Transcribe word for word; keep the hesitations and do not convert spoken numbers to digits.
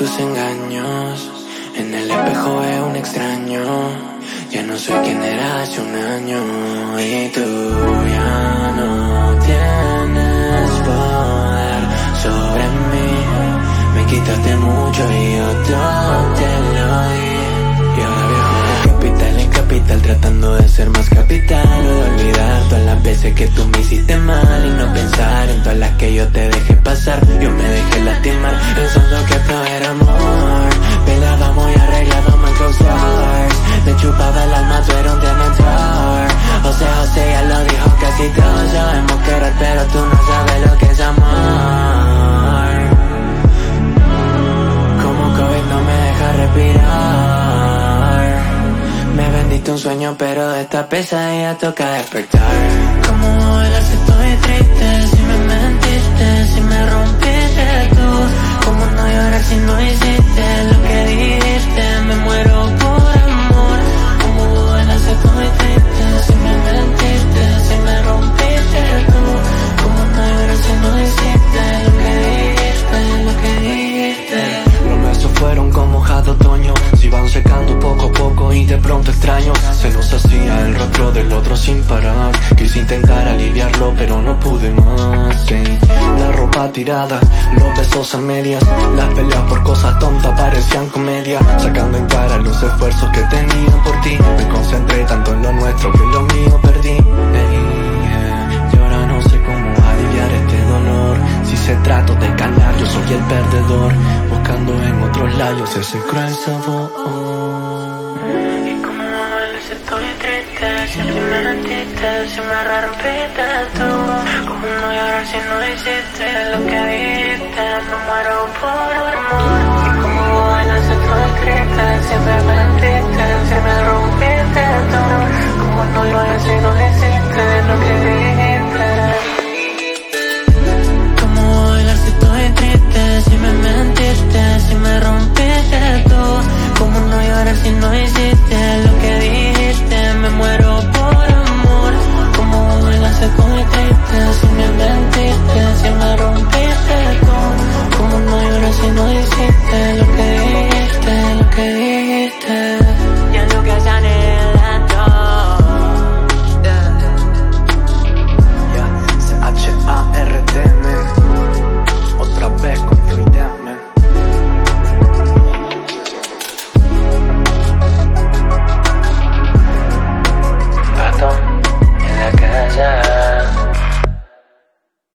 tus engaños. En el espejo veo un extraño. Ya no soy quien era hace un año. Y tú ya no tienes poder sobre mí. Me quitaste mucho y yo todo te lo di. Y ahora viajo de capital en capital, tratando de ser más capital, o de olvidar todas las veces que tú me hiciste mal, y no pensar en todas las que yo te dejé pasar. Yo me dejé lastimar pensando que todo era amor. Peleábamos y arreglábamos en close-ups. Me chupaba el alma, tú eras un dementor. José José ya lo dijo, casi todos sabemos querer, pero tú no sabes lo que es amor. Como COVID no me deja respirar. Me vendiste un sueño, pero de esta pesadilla toca despertar. Como vuelas estoy triste, si me mentiste, si me rompiste tú. Como no llorar si no hiciste lo que dijiste, me muero por amor. Como vuelas estoy triste, si me mentiste, si me rompiste tú. Como no llorar si no hiciste lo que dijiste, lo que dijiste. Los meses fueron como hojas de otoño, se iban secando poco a poco y de pronto extraño. Se nos hacía el rostro del otro sin parar. Quise intentar aliviarlo pero no pude más, sí. La ropa tirada, los besos a medias, las peleas por cosas tontas parecían comedia. Sacando en cara los esfuerzos que tenía por ti. Me concentré tanto en lo nuestro que lo mío perdí. Hey, yeah. Y ahora no sé cómo aliviar este dolor. Si se trata de callar, yo soy el perdedor, buscando en otros labios ese cruel sabor. Y como vuelas estoy triste, siempre me mentiste, si me rompiste tú. Como no llorar si no hiciste lo que dijiste, me muero por amor.